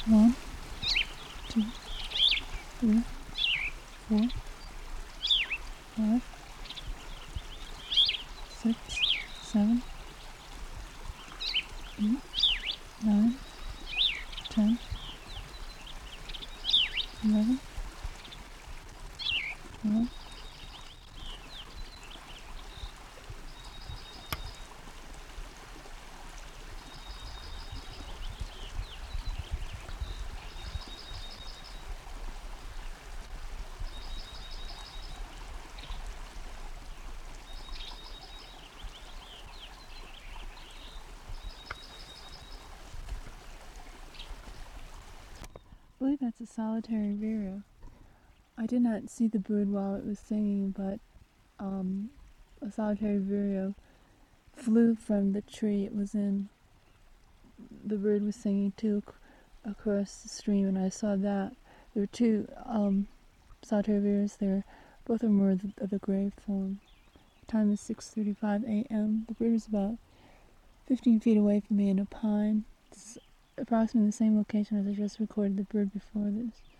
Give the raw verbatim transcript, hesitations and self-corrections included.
One, two, three, four, five, six, seven, eight, nine, ten, eleven, twelve. I believe that's a solitary vireo. I did not see the bird while it was singing, but um, a solitary vireo flew from the tree it was in. The bird was singing too across the stream, and I saw that. There were two um, solitary vireos there. Both of them were the, of the gray form. The time is six thirty-five a m The bird was about fifteen feet away from me in a pine. It's approximately the same location as I just recorded the bird before this.